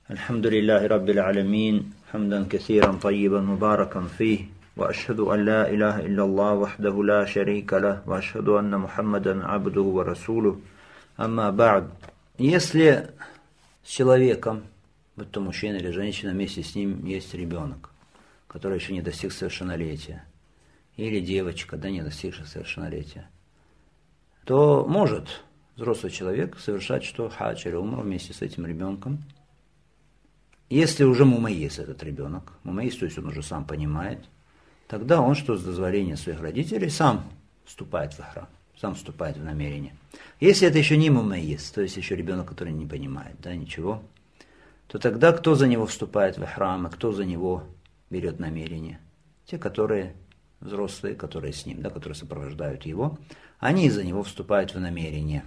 الحمد لله رب العالمين حمدا كثيرا طيبا مباركا فيه وأشهد أن لا إله إلا الله وحده لا شريك له وأشهد أن محمدا عبده ورسوله أما بعد. Если с человеком, будь то мужчина или женщина, вместе с ним есть ребенок, который еще не достиг совершеннолетия, или девочка, не достигшая совершеннолетия, то может взрослый человек совершать что? Хадж или умру вместе с этим ребенком. Если уже мумайис этот ребенок, мумайис, то есть он уже сам понимает, тогда он, что с дозволения своих родителей, сам вступает в храм, сам вступает в намерение. Если это еще не мумайис, то есть еще ребенок, который не понимает, ничего, то тогда кто за него вступает в храм, и кто за него берет намерение? Те, которые взрослые, которые с ним, которые сопровождают его, они за него вступают в намерение.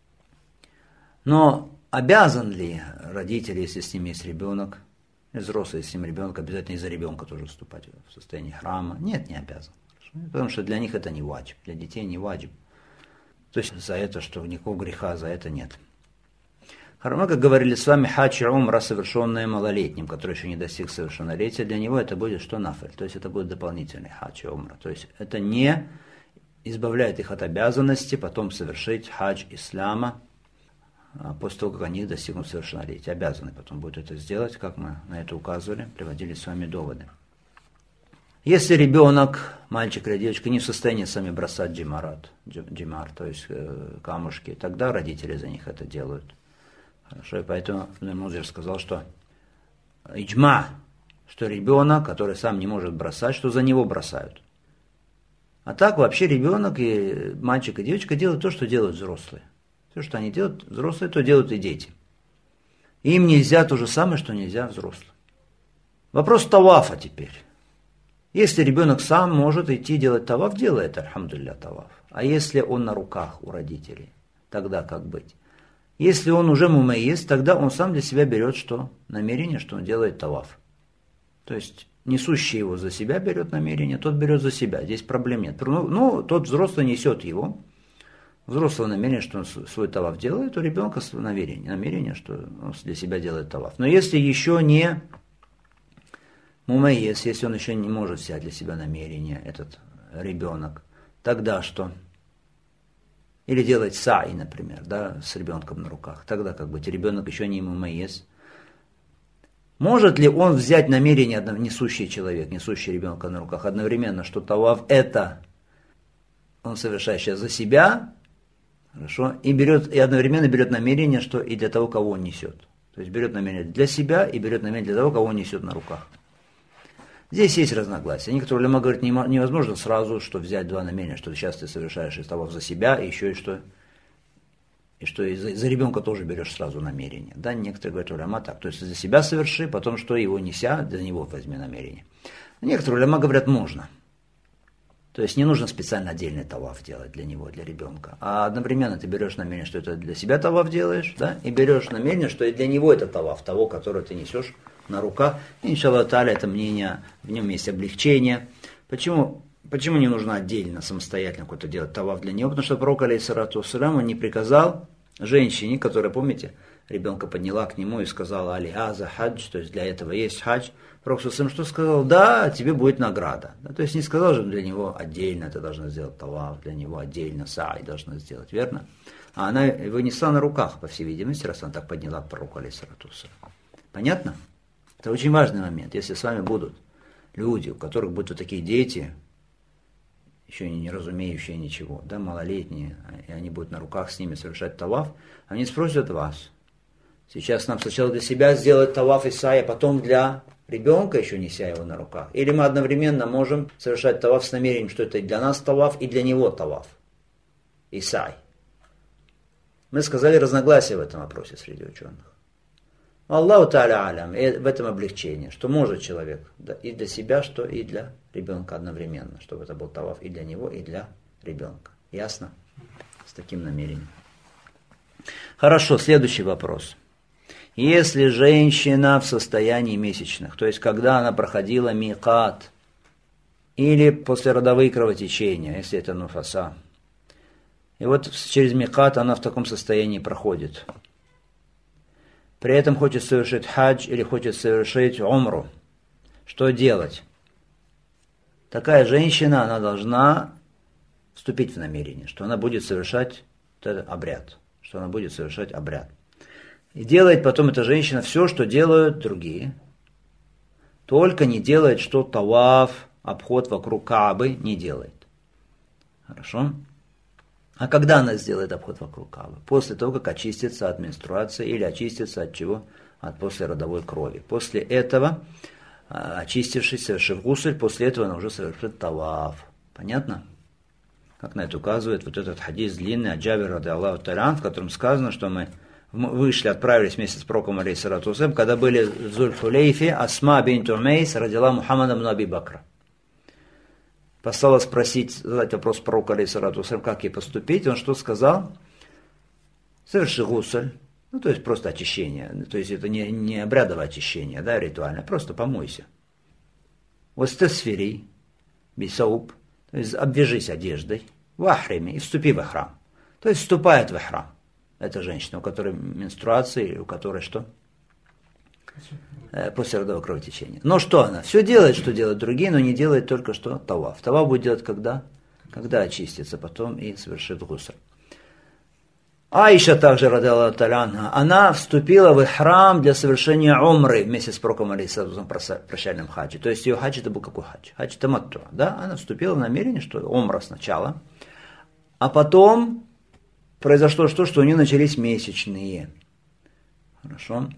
Но обязан ли родитель, если с ним есть ребенок, и взрослый, если с ним ребенок, обязательно из-за ребенка тоже вступать в состояние храма? Нет, не обязан. Потому что для них это не ваджиб, для детей не ваджиб. То есть за это, что никакого греха за это нет. Мы, как говорили с вами, хадж и умра, совершенные малолетним, который еще не достиг совершеннолетия, для него это будет что? Нафиль. То есть это будет дополнительный хадж и умра. То есть это не избавляет их от обязанности потом совершить хадж ислама, после того, как они достигнут совершеннолетия. Обязаны потом будут это сделать, как мы на это указывали, приводили с вами доводы. Если ребенок, мальчик или девочка, не в состоянии сами бросать джимар, то есть камушки, тогда родители за них это делают. Хорошо, и поэтому Музир сказал, что иджма, что ребенок, который сам не может бросать, что за него бросают. А так вообще ребенок, и мальчик и девочка делают то, что делают взрослые. Все, что они делают, взрослые, то делают и дети. Им нельзя то же самое, что нельзя взрослым. Вопрос тавафа теперь. Если ребенок сам может идти делать таваф, делает, альхамдулилля, таваф. А если он на руках у родителей, тогда как быть? Если он уже мумайис, тогда он сам для себя берет что? Намерение, что он делает таваф. То есть несущий его за себя берет намерение, тот берет за себя. Здесь проблем нет. Ну, тот взрослый несет его. Взрослое намерение, что он свой таваф делает, у ребенка намерение, что он для себя делает таваф. Но если еще не мумайис, если он еще не может взять для себя намерение, этот ребенок, тогда что? Или делать саи, например, с ребенком на руках. Тогда как быть, ребенок еще не мумайис. Может ли он взять намерение, несущий человек, несущий ребенка на руках, одновременно, что таваф это он совершает сейчас за себя, хорошо, и одновременно берет намерение, что и для того, кого он несет. То есть берет намерение для себя и берет намерение для того, кого он несет на руках. Здесь есть разногласия. Некоторые улема говорят, невозможно сразу, что взять два намерения, что сейчас ты совершаешь из таваф за себя, и еще и за ребенка тоже берешь сразу намерение. Некоторые говорят, улема так, то есть за себя соверши, потом что его неся, для него возьми намерение. Некоторые улема говорят, можно. То есть не нужно специально отдельный таваф делать для него, для ребенка. А одновременно ты берешь намерение, что это для себя таваф делаешь, и берешь намерение, что и для него это таваф, того, который ты несешь на руках. И, иншаллах та'аля, это мнение, в нем есть облегчение. Почему не нужно отдельно, самостоятельно какой-то делать таваф для него? Потому что пророк, алейхиссалату вассалям, он не приказал женщине, которая, помните, ребенка подняла к нему и сказала, алихаза хадж, то есть для этого есть хадж. Пророк сам что сказал? Да, тебе будет награда. То есть не сказал же для него отдельно, ты должна сделать таваф, для него отдельно са'i должна сделать, верно? А она его несла на руках, по всей видимости, раз она так подняла к пророку, алейхиссалату вассалям. Понятно? Это очень важный момент. Если с вами будут люди, у которых будут вот такие дети, еще не разумеющие ничего, малолетние, и они будут на руках с ними совершать таваф, они спросят вас, сейчас нам сначала для себя сделать таваф и са'i, а потом для ребенка, еще неся его на руках. Или мы одновременно можем совершать таваф с намерением, что это и для нас таваф, и для него таваф. И са'i. Мы сказали разногласия в этом вопросе среди ученых. Аллаху та'аля алям, и в этом облегчение, что может человек и для себя, что и для ребенка одновременно, чтобы это был таваф и для него, и для ребенка. Ясно? С таким намерением. Хорошо, следующий вопрос. Если женщина в состоянии месячных, то есть когда она проходила микат, или послеродовые кровотечения, если это нуфаса, и вот через микат она в таком состоянии проходит, при этом хочет совершить хадж или хочет совершить умру. Что делать? Такая женщина, она должна вступить в намерение, что она будет совершать этот обряд. Что она будет совершать обряд. И делает потом эта женщина все, что делают другие. Только не делает, что таваф, обход вокруг Каабы не делает. Хорошо? А когда она сделает обход вокруг Каабы? После того, как очистится от менструации или очистится от чего? От послеродовой крови. После этого, очистившись, совершив гусль, после этого она уже совершит таваф. Понятно? Как на это указывает вот этот хадис длинный от Джабира ради Аллаху та'аля, в котором сказано, что мы вышли, отправились вместе с пророком алейхиссалату вассалям, когда были в Зуль-Хулейфе, Асма бинт Умейс родила Мухаммада ибн Аби Бакра. Послала задать вопрос пророку алейхиссалату вассалям, как ей поступить. Он что сказал? Соверши гусль, то есть просто очищение, то есть это не обрядовое очищение, да, ритуальное, просто помойся. Вастасфири, бисауп, то есть обвяжись одеждой, в ахриме, и вступи в храм. То есть вступает в храм. Это женщина, у которой менструация, или у которой что? Послеродовое кровотечение. Но что она? Все делает, что делают другие, но не делает только что таваф. Таваф будет делать когда? Когда очистится потом и совершит гусль. Аиша также, ради Аллаху та'аля, она вступила в храм для совершения умры вместе с пророком алейхиссалату прощальном хаджи. То есть ее хадж это был какой хадж? Хадж таматту. Да? Она вступила в намерение, что умра сначала, а потом произошло что у нее начались месячные. Хорошо?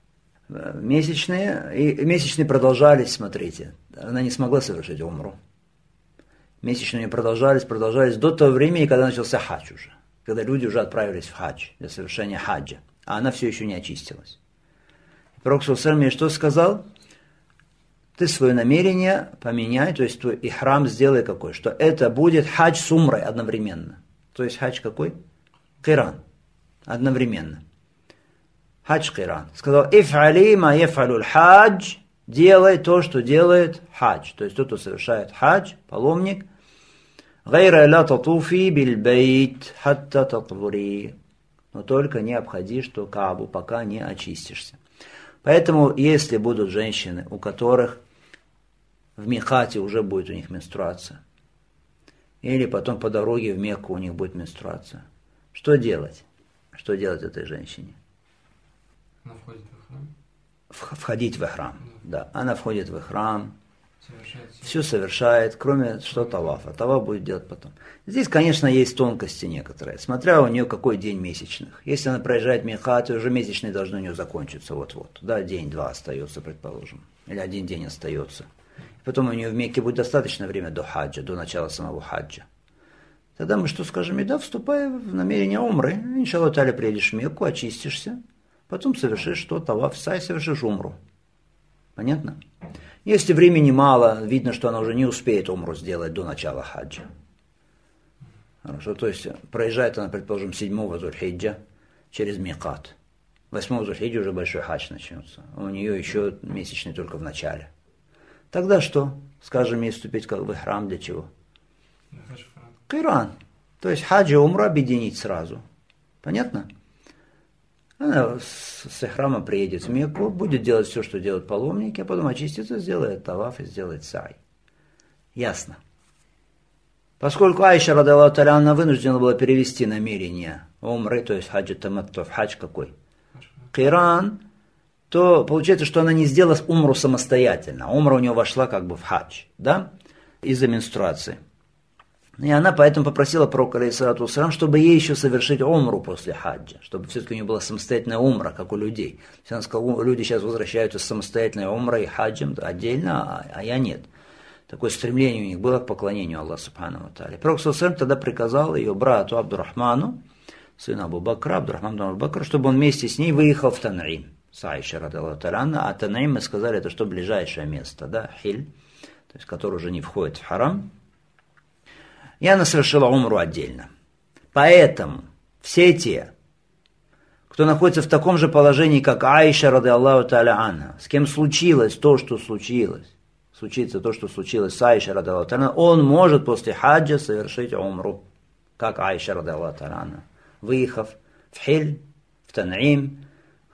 Месячные продолжались, смотрите. Она не смогла совершить умру. Месячные продолжались до того времени, когда начался хадж уже. Когда люди уже отправились в хадж, для совершения хаджа. А она все еще не очистилась. Пророк саллаллаху алейхи что сказал? Ты свое намерение поменяй, то есть твой ихрам сделай какой, что это будет хадж с умрой одновременно. То есть хадж какой? Киран. Одновременно. Хадж киран. Сказал, иф'али ма яф'алюль хадж, делай то, что делает хадж. То есть тот, кто совершает хадж, паломник, гайра ла татуфи биль бейт хатта татвури. Но только не обходи, что Каабу, пока не очистишься. Поэтому, если будут женщины, у которых в микате уже будет у них менструация, или потом по дороге в Мекку у них будет менструация, что делать? Что делать этой женщине? Она входит в храм? Входить в храм, да. Она входит в храм, Совершает все совершает, кроме что тавафа. Таваф будет делать потом. Здесь, конечно, есть тонкости некоторые, смотря у нее какой день месячных. Если она проезжает микат, уже месячные должны у нее закончиться вот-вот. Да, день-два остается, предположим. Или один день остается. Потом у нее в Мекке будет достаточно время до хаджа, до начала самого хаджа. Тогда мы что скажем? И да, вступай в намерение умры. Иншаллах та'аля приедешь в Мекку, очистишься. Потом совершишь что? Таваф, сай, совершишь умру. Понятно? Если времени мало, видно, что она уже не успеет умру сделать до начала хаджа. Хорошо, то есть проезжает она, предположим, 7-го Зуль-Хиджа через Микат. 8-го Зуль-Хиджа уже большой хадж начнется. У нее еще месячный только в начале. Тогда что? Скажем, ей вступить как бы в храм для чего? Киран. То есть хадж и умру объединить сразу. Понятно? Она с храма приедет в Мекку, будет делать все, что делают паломники, а потом очистится, сделает таваф и сделает сай. Ясно. Поскольку Аиша, ради Аллаху та'аля, она вынуждена была перевести намерение умры, то есть хаджи таматту, хадж какой? Киран, то получается, что она не сделала умру самостоятельно. Умра у нее вошла как бы в хадж, да, из-за менструации. И она поэтому попросила пророка, алейхиссалату вассалям, чтобы ей еще совершить умру после хаджа, чтобы все-таки у нее была самостоятельная умра, как у людей. Она сказала, люди сейчас возвращаются с самостоятельной умрой и хаджем отдельно, а я нет. Такое стремление у них было к поклонению Аллаху субхану ва тааля. Пророк саллаллаху тогда приказал ее брату Абдурахману, сыну Абу Бакра, Абдурахману Абу Бакра, чтобы он вместе с ней выехал в Тан'им, с Аишей, ради Аллаху та'аля, а Тан'им, мы сказали, это что ближайшее место, да, Хиль, то есть который уже не входит в харам. И она совершила умру отдельно. Поэтому все те, кто находится в таком же положении, как Аиша, ради Аллаху та'аля анха, с кем случилось то, что случилось, случится то, что случилось с Аишей, ради Аллаху та'аля, он может после хаджа совершить умру, как Аиша, ради Аллаху та'аля анха, выехав в Хиль, в Тан'им,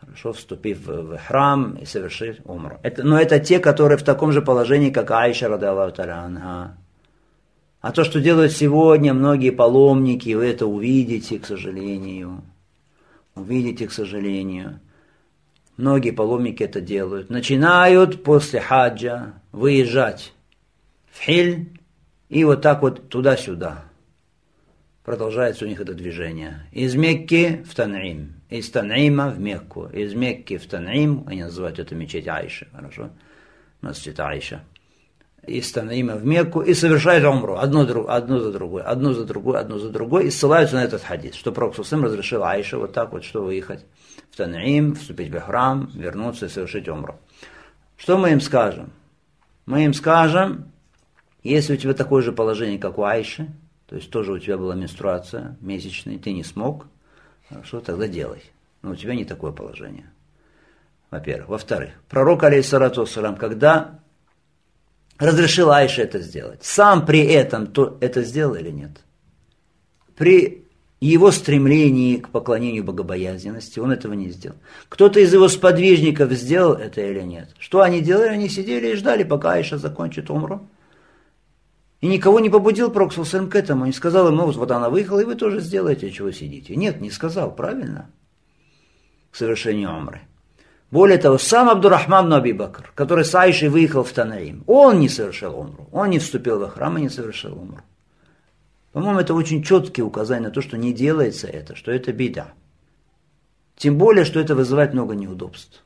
Хорошо, вступив в храм и совершив умру. Но это те, которые в таком же положении, как Аиша, ради Аллаху та'аля анха. А то, что делают сегодня многие паломники, вы это увидите, к сожалению. Увидите, к сожалению. Многие паломники это делают. Начинают после хаджа выезжать в Хиль и вот так вот туда-сюда. Продолжается у них это движение. Из Мекки в Тан'им, из Тан'има в Мекку, из Мекки в Тан'им, они называют это мечеть Аиши, хорошо? Масджид Аиша. Из Тан'има в Мекку и совершают умру, одно за другой, и ссылаются на этот хадис, что Пророк разрешил Аише вот так вот, что выехать в Тан'им, вступить в храм, вернуться и совершить умру. Что мы им скажем? Мы им скажем, если у тебя такое же положение, как у Аиши, то есть тоже у тебя была менструация месячная, ты не смог, хорошо, тогда делай. Но у тебя не такое положение. Во-первых. Во-вторых, пророк, алейхиссалату вассалам, когда разрешил Аише это сделать, сам при этом то это сделал или нет? При его стремлении к поклонению богобоязненности он этого не сделал. Кто-то из его сподвижников сделал это или нет? Что они делали? Они сидели и ждали, пока Аиша закончит умру. И никого не побудил Пророк ﷺ к этому, не сказал ему, вот она выехала, и вы тоже сделаете, чего сидите. Нет, не сказал, правильно? К совершению умры. Более того, сам Абдурахман ибн Аби Бакр, который с Аишей выехал в Тан'им, он не совершил умру, он не вступил во храм и не совершил умру. По-моему, это очень четкие указания на то, что не делается это, что это беда. Тем более, что это вызывает много неудобств.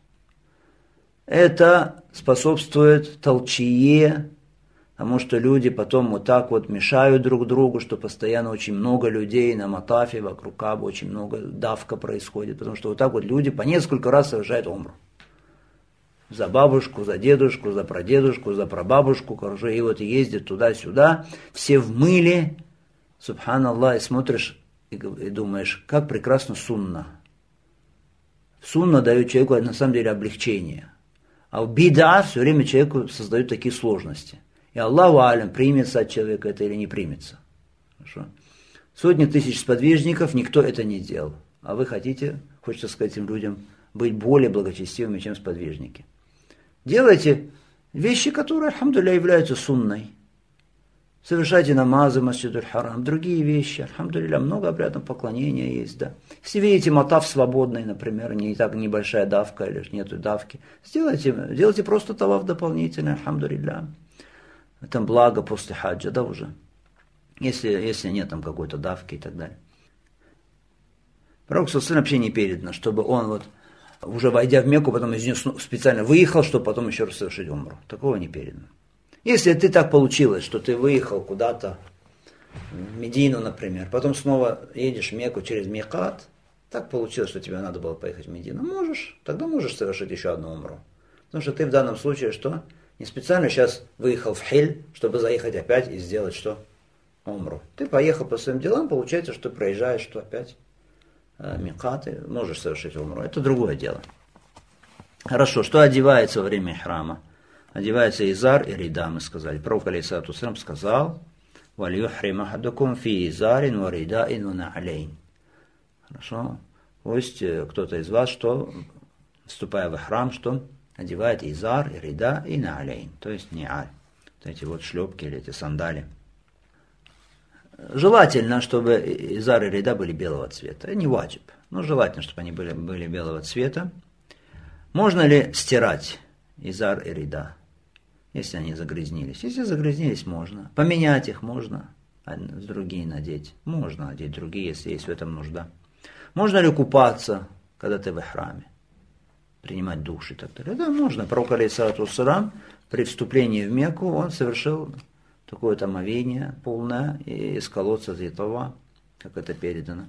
Это способствует толчее, потому что люди потом вот так вот мешают друг другу, что постоянно очень много людей на матафе, вокруг Каабы, очень много давка происходит, потому что вот так вот люди по несколько раз совершают умру. За бабушку, за дедушку, за прадедушку, за прабабушку, короче, и вот ездят туда-сюда, все в мыле, субханаллах, и смотришь и думаешь, как прекрасно сунна. Сунна дает человеку на самом деле облегчение, а в бида все время человеку создают такие сложности. И Аллаху алям, примется от человека это или не примется. Хорошо? Сотни тысяч сподвижников, никто это не делал. А вы хочется сказать этим людям, быть более благочестивыми, чем сподвижники. Делайте вещи, которые, альхамдулилля, являются сунной. Совершайте намазы, масджидуль харам, другие вещи. Альхамдулилля, много обрядов поклонения есть, да. Если видите матаф свободный, например, не так небольшая давка или нету давки, делайте просто таваф дополнительный, альхамдулилля. Там благо после хаджа, да, уже. Если нет там какой-то давки и так далее. Пророк ﷺ вообще не передано, чтобы он вот, уже войдя в Мекку, потом из нее специально выехал, чтобы потом еще раз совершить умру. Такого не передано. Если ты так получилось, что ты выехал куда-то, в Медину, например, потом снова едешь в Мекку через Микат, так получилось, что тебе надо было поехать в Медину, тогда можешь совершить еще одну умру. Потому что ты в данном случае что? Не специально сейчас выехал в Хиль, чтобы заехать опять и сделать что? Умру. Ты поехал по своим делам, получается, что ты проезжаешь, что опять микаты, можешь совершить умру. Это другое дело. Хорошо, что одевается во время храма? Одевается изар и рида, мы сказали. Пророк алейхиссалату вассалям сказал: «Вальюхрим ахадукум фи изарин ва ридаин ва на'алейн». Хорошо? Пусть кто-то из вас, что, вступая в храм, что одевает изар, и рида, и на'алейн, то есть ни'аль. Вот эти вот шлепки или эти сандали. Желательно, чтобы изар и рида были белого цвета. Не ваджиб, но желательно, чтобы они были белого цвета. Можно ли стирать изар и рида, если они загрязнились? Если загрязнились, можно. Поменять их можно, другие надеть. Можно надеть другие, если есть в этом нужда. Можно ли купаться, когда ты в храме? Принимать душ и так далее. Да, можно. Пророк алейхиссалату вассалам при вступлении в Мекку он совершил такое-то омовение полное из колодца Зитова, как это передано.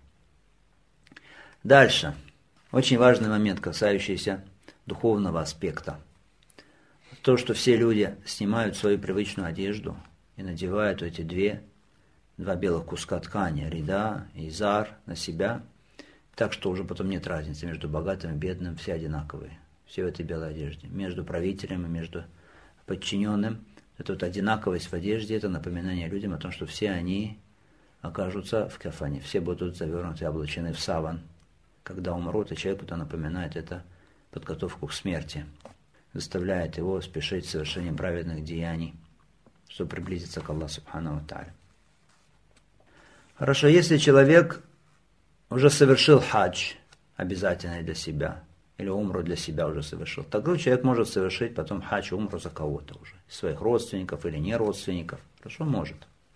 Дальше. Очень важный момент, касающийся духовного аспекта. То, что все люди снимают свою привычную одежду и надевают эти два белых куска ткани, рида и изар, на себя, так что уже потом нет разницы между богатым и бедным, все одинаковые, все в этой белой одежде. Между правителем и между подчиненным. Эта вот одинаковость в одежде, это напоминание людям о том, что все они окажутся в кафане, все будут завернуты, облачены в саван. когда умрут, и человеку это напоминает это подготовку к смерти, заставляет его спешить с совершением праведных деяний, чтобы приблизиться к Аллаху Субхану ва Тааля. Хорошо, если человек уже совершил хадж, обязательный для себя, или умру для себя уже совершил, тогда человек может совершить потом хадж, умру за кого-то уже, своих родственников или не родственников. Хорошо, может.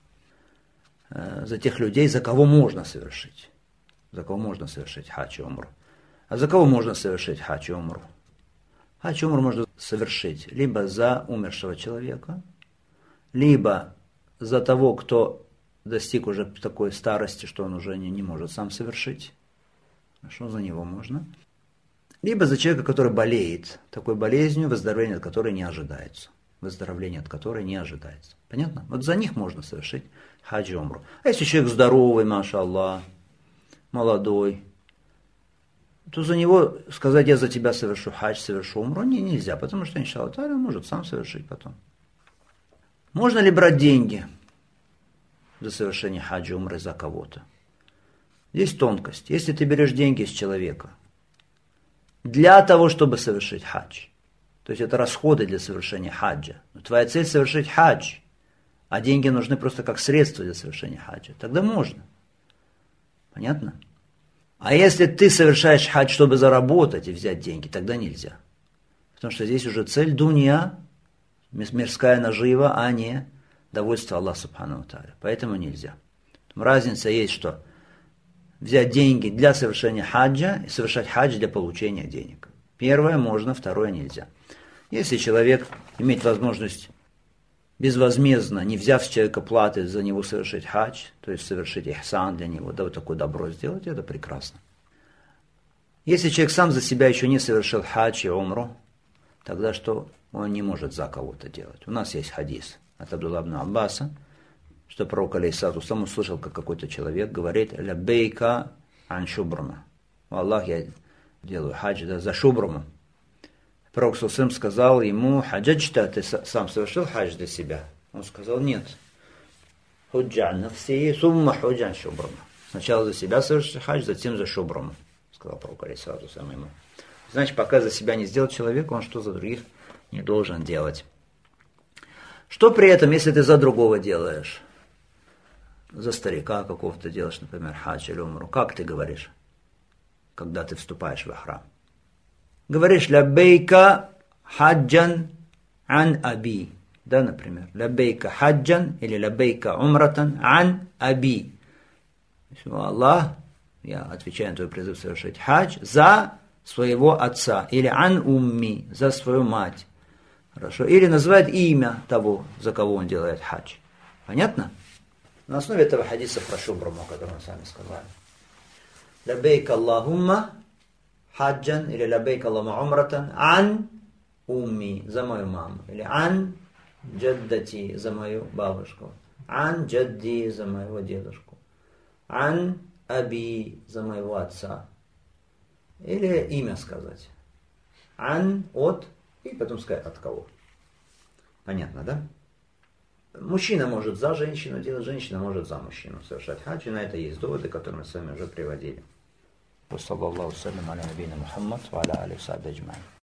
За тех людей, за кого можно совершить. За кого можно совершить хадж и умру. А за кого можно совершить хадж и умру? Хадж и умру можно совершить либо за умершего человека, либо за того, кто достиг уже такой старости, что он уже не может сам совершить. Хорошо, за него можно. Либо за человека, который болеет такой болезнью, выздоровление от которой не ожидается. Выздоровление от которой не ожидается. Понятно? Вот за них можно совершить хадж и умру. А если человек здоровый, машаллах, молодой, то за него сказать, я за тебя совершу хадж, совершу умру, нельзя, потому что, иншаллах, он может сам совершить потом. Можно ли брать деньги за совершение хаджа, умры за кого-то? Здесь тонкость. Если ты берешь деньги с человека для того, чтобы совершить хадж, то есть это расходы для совершения хаджа, но твоя цель совершить хадж, а деньги нужны просто как средство для совершения хаджа, тогда можно. Понятно? А если ты совершаешь хадж, чтобы заработать и взять деньги, тогда нельзя. Потому что здесь уже цель дунья, мирская нажива, а не довольство Аллаха Субхану ва Тааля. Поэтому нельзя. Разница есть, что взять деньги для совершения хаджа и совершать хадж для получения денег. Первое можно, второе нельзя. Если человек имеет возможность безвозмездно, не взяв с человека платы, за него совершить хадж, то есть совершить ихсан для него, да, вот такое добро сделать, это прекрасно. Если человек сам за себя еще не совершил хадж и умру, тогда что? Он не может за кого-то делать. У нас есть хадис от Абдулла ибн Аббаса, что пророк алейхиссалату вассалям услышал, как какой-то человек говорит: «Ляббейка ан шубрама». «Аллах, я делаю хадж, да, за шубраму». Пророк ﷺ сказал ему: «Хаджаджта, ты сам совершил хадж для себя?» Он сказал: «Нет». «Худжан нафси, сумма худжан шубрама». Сначала за себя совершил хадж, затем за шубраму, сказал пророк алейхиссалату вассалям ему. Значит, пока за себя не сделал человек, он что за других не должен делать. Что при этом, если ты за другого делаешь? За старика какого-то делаешь, например, хадж или умру. Как ты говоришь, когда ты вступаешь в храм? Говоришь: «Ляббейка хаджан ан аби». Да, например. «Ляббейка хаджан» или «Ляббейка умратан ан аби». Аллах, я отвечаю на твой призыв совершить хадж за своего отца. Или «ан умми», за свою мать. Хорошо. Или называет имя того, за кого он делает хадж. Понятно? На основе этого хадиса про шубраму, который мы сами сказали. «Ляббейка Аллахумма хаджан» или «Ляббейка Аллахумма умратан ан умми», за мою маму. Или «ан джаддати», за мою бабушку. «Ан джадди», за моего дедушку. «Ан аби», за моего отца. Или имя сказать. «Ан» от, и потом сказать от кого. Понятно, да? Мужчина может за женщину делать, женщина может за мужчину совершать хадж. И на это есть доводы, которые мы с вами уже приводили. Саллаллаху салям аля набийна Мухаммад ва аля алейхи ва сахбихи аджмаин.